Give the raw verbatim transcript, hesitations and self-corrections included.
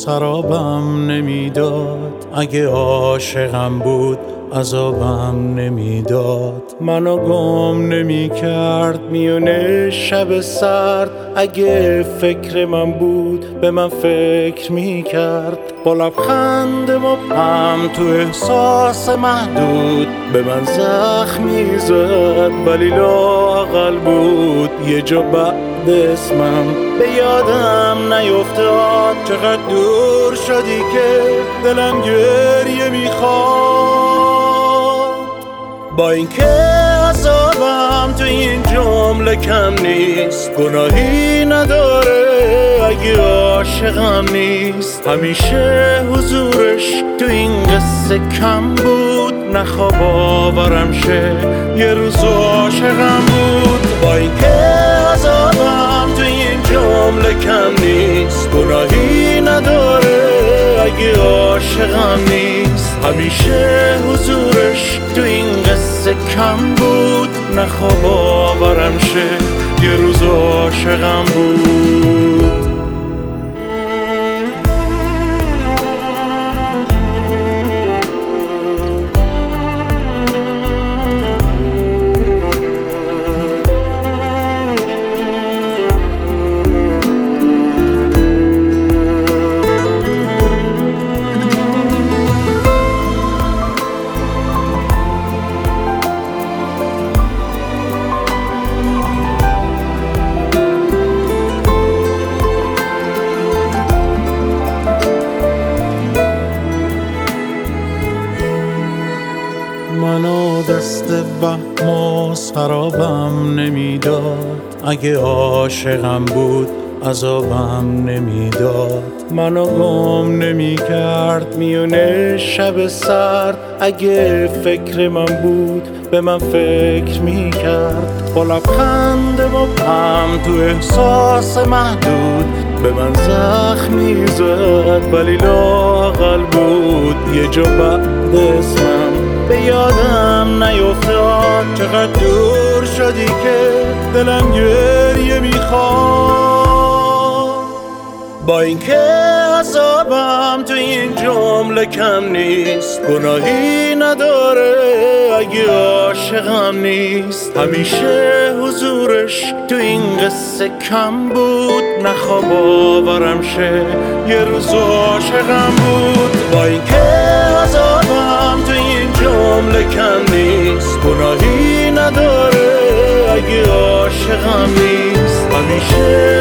سرابم نمیداد، اگه عاشقم بود عذابم نمیداد. منو گم نمی کرد میونه شب سرد، اگه فکر من بود به من فکر می کرد. با لبخند مبهم تو احساس محدود به من زخم می زد، ولی لااقل بود یه جا بعد اسمم به یادم نیفتاد. چقدر دور شدی که دلم گریه میخواد. با اینکه عذابم تو این جمله کم نیست، گناهی نداره اگه عاشقم نیست. همیشه حضورش تو این قصه کم بود، نخواب آورم شه یه روز عاشقم بود. با اینکه عذابم تو این جمله کم نیست، گناهی نداره اگه عاشقم نیست. همیشه حضورش تو این قصه کم بود، نخواب آورم شه یه روز عاشقم بود. منو دست وهم و سرابم نمیداد، اگه عاشقم بود عذابم نمیداد. منو گم نمی کرد میونه شب سرد، اگه فکر من بود به من فکر می کرد. با لبخند مبهم تو احساس محدود به من زخم می زد، ولی لااقل بود یه جا بعد اسمم به یادم نیفتاد. چقدر دور شدی که دلم گریه میخواد. با اینکه عذابم تو این جمله کم نیست، گناهی نداره اگه عاشقم نیست. همیشه حضورش تو این قصه کم بود، نخواب آورم شه یه روز عاشقم بود. با اینکه عذابم تو این جمله کم نیست، گناهی نداره اگه عاشقم نیست. همیشه